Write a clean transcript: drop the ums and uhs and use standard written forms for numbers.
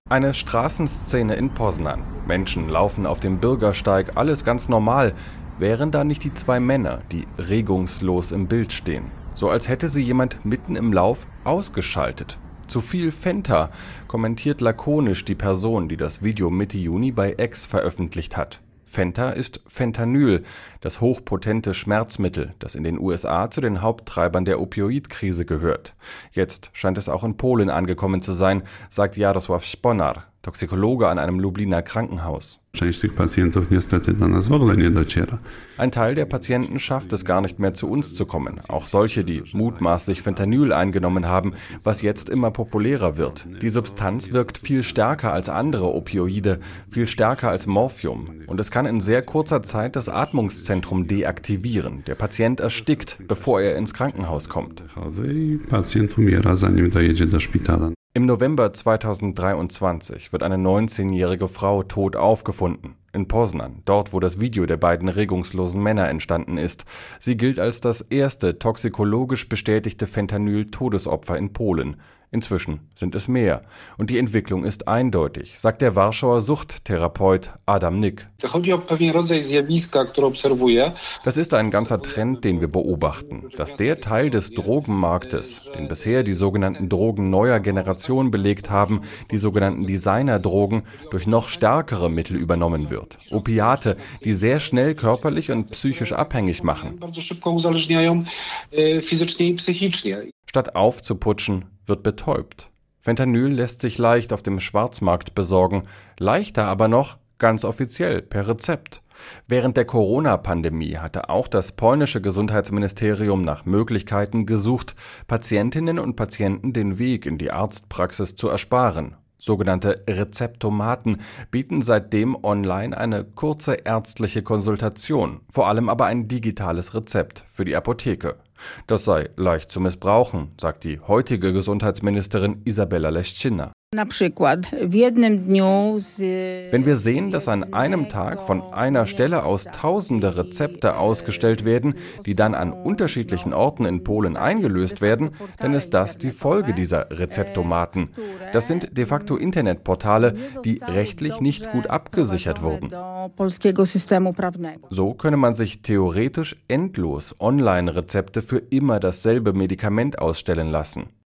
Eine Straßenszene in Poznan. Menschen laufen auf dem Bürgersteig, alles ganz normal. Wären da nicht die zwei Männer, die regungslos im Bild stehen? So als hätte sie jemand mitten im Lauf ausgeschaltet. Zu viel Fenta, kommentiert lakonisch die Person, die das Video Mitte Juni bei X veröffentlicht hat. Fenta ist Fentanyl, das hochpotente Schmerzmittel, das in den USA zu den Haupttreibern der Opioidkrise gehört. Jetzt scheint es auch in Polen angekommen zu sein, sagt Jarosław Sponar, Toxikologe an einem Lubliner Krankenhaus. Ein Teil der Patienten schafft es gar nicht mehr zu uns zu kommen, auch solche, die mutmaßlich Fentanyl eingenommen haben, was jetzt immer populärer wird. Die Substanz wirkt viel stärker als andere Opioide, viel stärker als Morphium und es kann in sehr kurzer Zeit das Atmungszentrum deaktivieren. Der Patient erstickt, bevor er ins Krankenhaus kommt. Im November 2023 wird eine 19-jährige Frau tot aufgefunden. In Poznan, dort wo das Video der beiden regungslosen Männer entstanden ist. Sie gilt als das erste toxikologisch bestätigte Fentanyl-Todesopfer in Polen. Inzwischen sind es mehr. Und die Entwicklung ist eindeutig, sagt der Warschauer Suchttherapeut Adam Nyk. Das ist ein ganzer Trend, den wir beobachten, dass der Teil des Drogenmarktes, den bisher die sogenannten Drogen neuer Generation belegt haben, die sogenannten Designer-Drogen, durch noch stärkere Mittel übernommen wird. Opiate, die sehr schnell körperlich und psychisch abhängig machen. Statt aufzuputschen, wird betäubt. Fentanyl lässt sich leicht auf dem Schwarzmarkt besorgen, leichter aber noch ganz offiziell per Rezept. Während der Corona-Pandemie hatte auch das polnische Gesundheitsministerium nach Möglichkeiten gesucht, Patientinnen und Patienten den Weg in die Arztpraxis zu ersparen. Sogenannte Rezeptomaten bieten seitdem online eine kurze ärztliche Konsultation, vor allem aber ein digitales Rezept für die Apotheke. Das sei leicht zu missbrauchen, sagt die heutige Gesundheitsministerin Izabela Leszczyna. Wenn wir sehen, dass an einem Tag von einer Stelle aus tausende Rezepte ausgestellt werden, die dann an unterschiedlichen Orten in Polen eingelöst werden, dann ist das die Folge dieser Rezeptomaten. Das sind de facto Internetportale, die rechtlich nicht gut abgesichert wurden. So könne man sich theoretisch endlos Online-Rezepte für immer dasselbe Medikament ausstellen lassen.